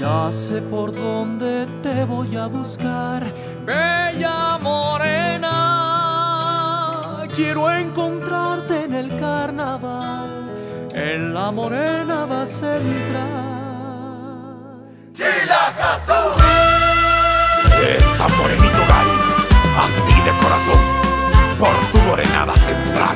Ya sé por dónde te voy a buscar, bella morena. Quiero encontrarte en el carnaval, en la morena central. ¡Chilacatú! Esa morenito gal, así de corazón, por tu morenada central.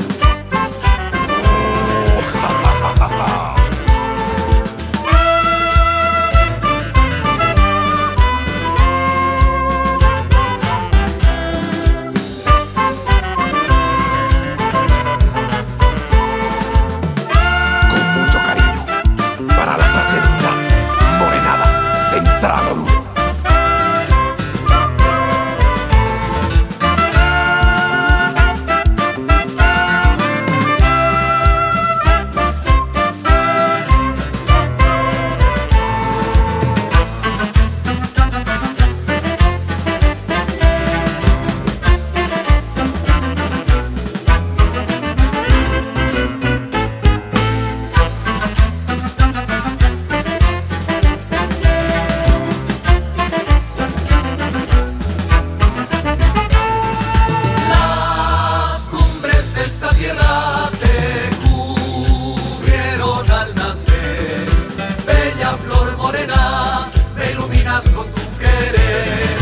Con tu querer,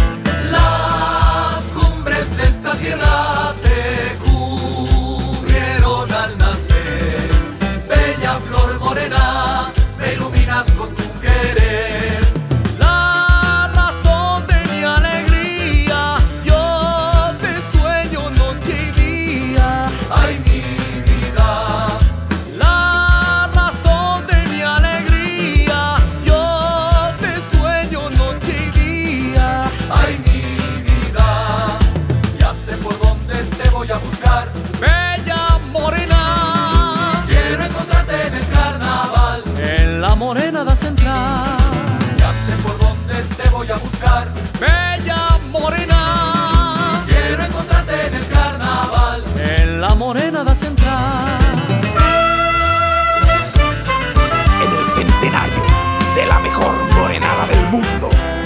las cumbres de esta tierra te cubrieron al nacer. Bella flor morena, me iluminas con tu querer. La razón de mi alegría, yo te sueño noche y día. Ay, mi vida. La razón de mi alegría, yo te sueño noche y día. Ay, mi vida. Ya sé por dónde te voy a buscar, bella morena. Quiero encontrarte en el carnaval, en la morenada central. Ya sé por dónde te voy a buscar, bella morena. Quiero encontrarte en el carnaval, en la morenada central. En el centenario de la mejor morenada del mundo.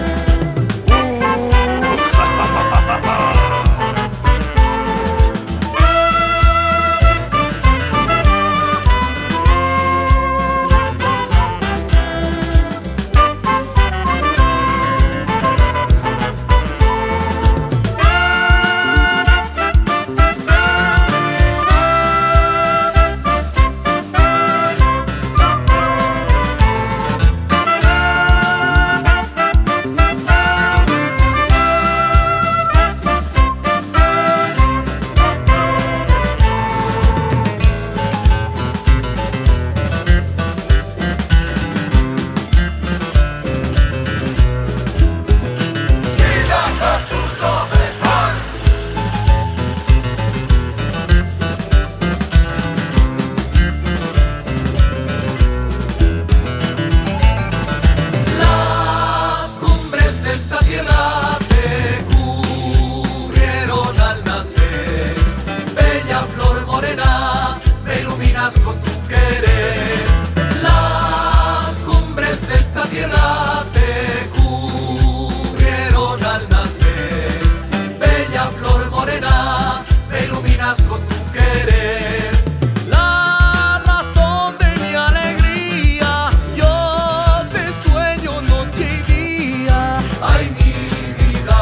Esta tierra te cubrieron al nacer. Bella flor morena, me iluminas con tu querer. Las cumbres de esta tierra te cubrieron al nacer. Bella flor morena, me iluminas con tu querer. La razón de mi alegría, yo te sueño noche y día. Ay, mi vida.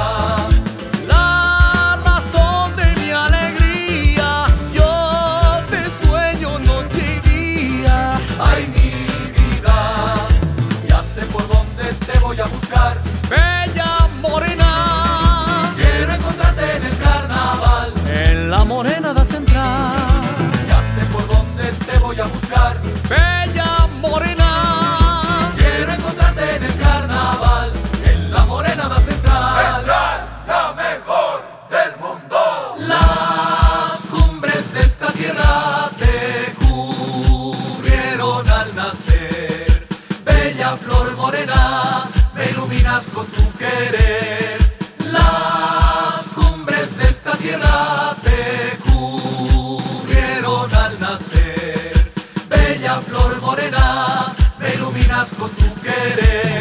La razón de mi alegría, yo te sueño noche y día. Ay, mi vida. Ya sé por dónde te voy a buscar, bella morena. Quiero encontrarte en el carnaval, en la morenada central. Ya sé por dónde te voy a buscar, bella morena. Quiero encontrarte en el carnaval, en la morenada central. Central, la mejor del mundo. Las cumbres de esta tierra te cubrieron al nacer. Bella flor morena, me iluminas con tu querer. Las cumbres de esta tierra te cubrieron al nacer. Bella flor morena, me iluminas con tu querer.